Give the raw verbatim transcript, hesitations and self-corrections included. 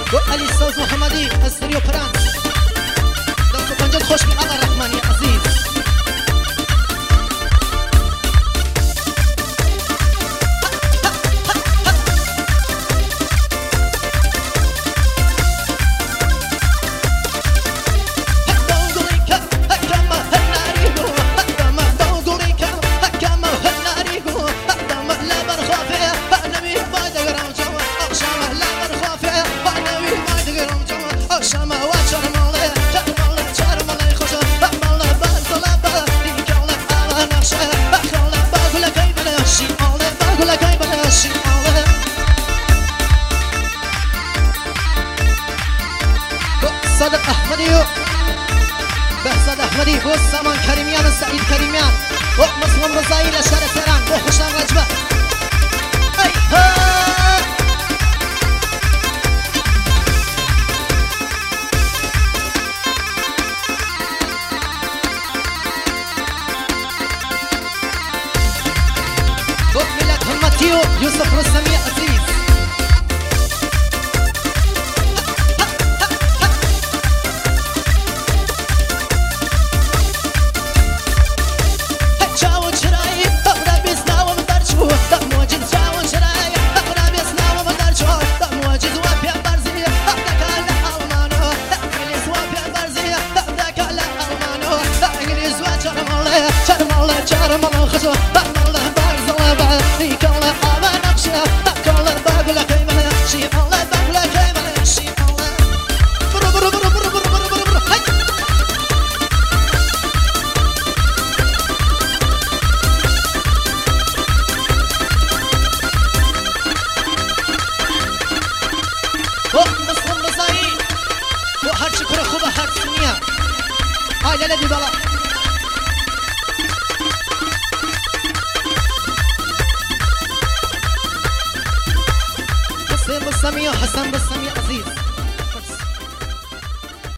و علی ساز محمدی استریو پرنس دست و پنجات خوش بی آقا رحمانی عزیز صادق احمدی و بهزاد احمدی و سامان کریمیان و سعید کریمیان و مسلم رضایی لشکر تهران و خوشان رجبه ای ها و میلاد همتی و یوسف رستمی عزیز آیله دی بالا حسین بسمی و حسن بسمی